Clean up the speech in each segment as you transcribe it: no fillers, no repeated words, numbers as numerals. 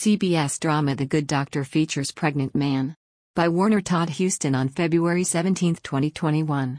CBS drama The Good Doctor features pregnant man. By Warner Todd Huston on February 17, 2021.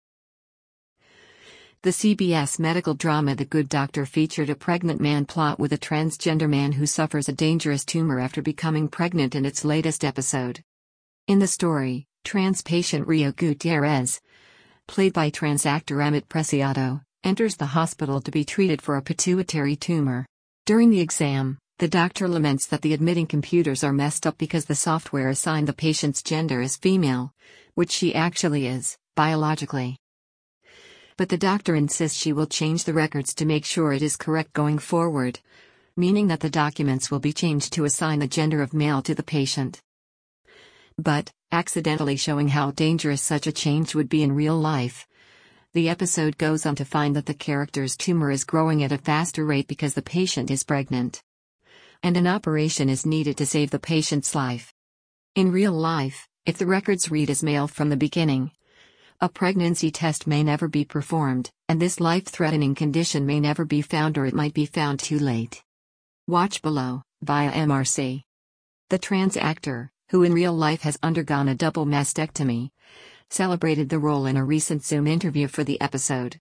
The CBS medical drama The Good Doctor featured a pregnant man plot with a transgender man who suffers a dangerous tumor after becoming pregnant in its latest episode. In the story, trans patient Rio Gutierrez, played by trans actor Amit Preciado, enters the hospital to be treated for a pituitary tumor. During the exam, the doctor laments that the admitting computers are messed up because the software assigned the patient's gender as female, which she actually is, biologically. But the doctor insists she will change the records to make sure it is correct going forward, meaning that the documents will be changed to assign the gender of male to the patient. But, accidentally showing how dangerous such a change would be in real life, the episode goes on to find that the character's tumor is growing at a faster rate because the patient is pregnant, and an operation is needed to save the patient's life. In real life, if the records read as male from the beginning, a pregnancy test may never be performed, and this life-threatening condition may never be found, or it might be found too late. Watch below, via MRC. The trans actor, who in real life has undergone a double mastectomy, celebrated the role in a recent Zoom interview for the episode.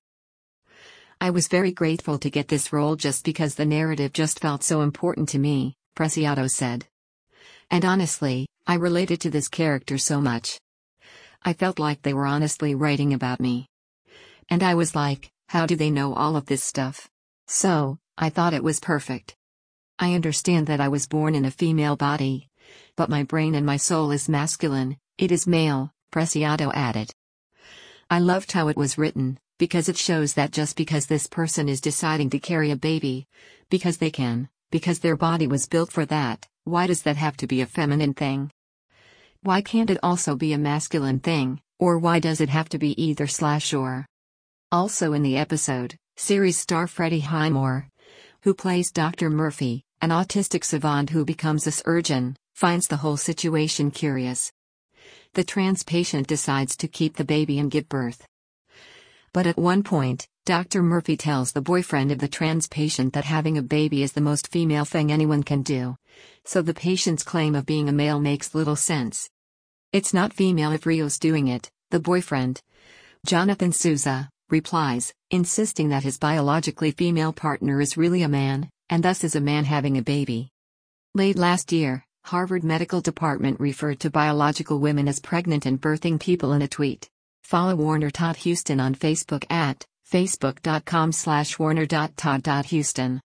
"I was very grateful to get this role just because the narrative just felt so important to me," Preciado said. "And honestly, I related to this character so much. I felt like they were honestly writing about me. And I was like, how do they know all of this stuff? So, I thought it was perfect. I understand that I was born in a female body, but my brain and my soul is masculine, it is male," Preciado added. "I loved how it was written, because it shows that just because this person is deciding to carry a baby, because they can, because their body was built for that, why does that have to be a feminine thing? Why can't it also be a masculine thing, or why does it have to be either/or?" Also in the episode, series star Freddie Highmore, who plays Dr. Murphy, an autistic savant who becomes a surgeon, finds the whole situation curious. The trans patient decides to keep the baby and give birth. But at one point, Dr. Murphy tells the boyfriend of the trans patient that having a baby is the most female thing anyone can do, so the patient's claim of being a male makes little sense. "It's not female if Rio's doing it," the boyfriend, Jonathan Souza, replies, insisting that his biologically female partner is really a man, and thus is a man having a baby. Late last year, Harvard Medical Department referred to biological women as pregnant and birthing people in a tweet. Follow Warner Todd Huston on Facebook at facebook.com/warner.todd.huston.